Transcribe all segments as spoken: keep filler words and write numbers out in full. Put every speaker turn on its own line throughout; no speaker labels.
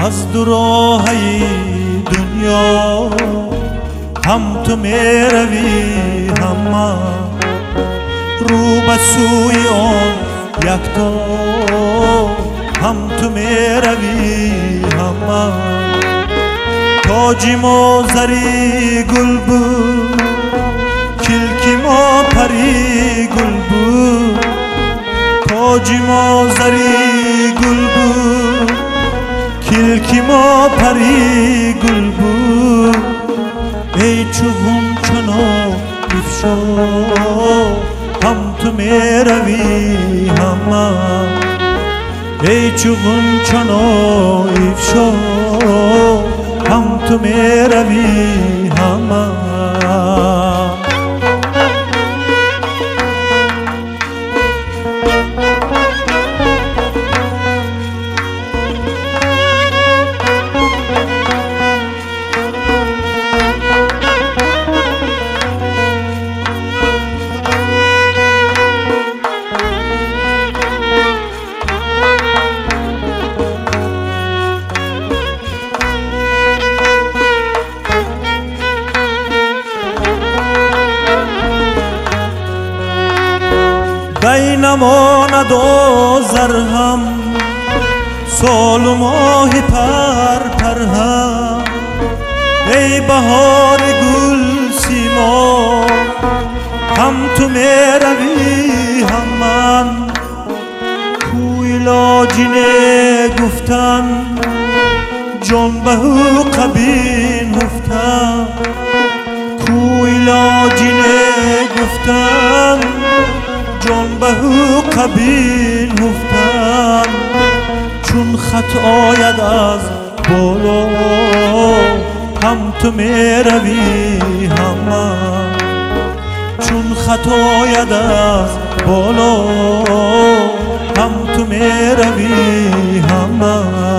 از دو راهی دنیا هم تو میروی هم من، رو به سوی آن یکتا هم تو میروی هم من. تاجی ما زری گل بود، کلکی ما پری گل بود. تاجی ما زری گل بود، کلکی ما پری گل بود. ای چوبون چنو افشا هم تو میروی هم من. ای چوبون چنو افشا هم تو میروی هم من. بین ما ندازر هم سال و ماه پر پر هم. ای بهار گل سیما هم تو میروی هم من. کوی لاجینه گفتن جان بهو قبین گفتن. کوی لاجینه گفتن جان بهو قبیل گفتن. چون خط آید از بالا هم تو میروی هم من. چون خط آید از بالا هم تو میروی هم من.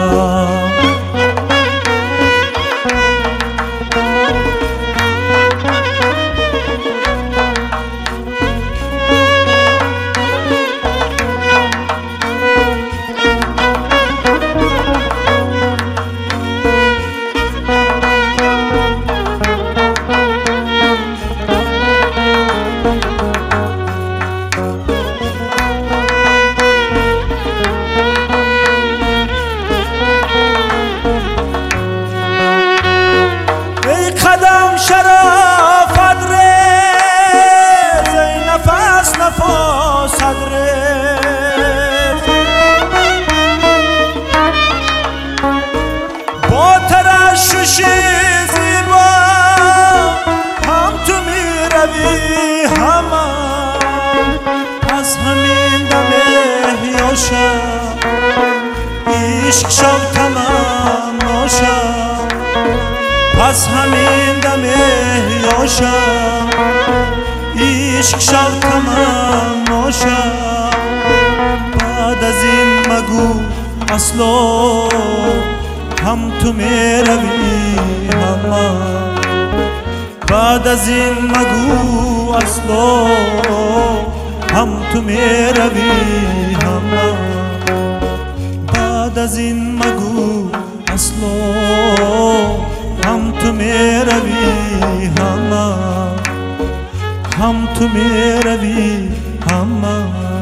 قدم شرافت ریز ای نفس نفاست ریز. با ترشش زیبا هم تو میروی هم من. پس همین دم احیا شب عشق شب تمام ناشد. پس همین دم احیا شب عشق شب تمام ناشد. بعد از این مگو اصلا هم تو میروی هم من. بعد از این مگو اصلا هم تو میروی هم من. بعد از این مگو اصلا هم تو میروی هم من. هم تو میروی هم من.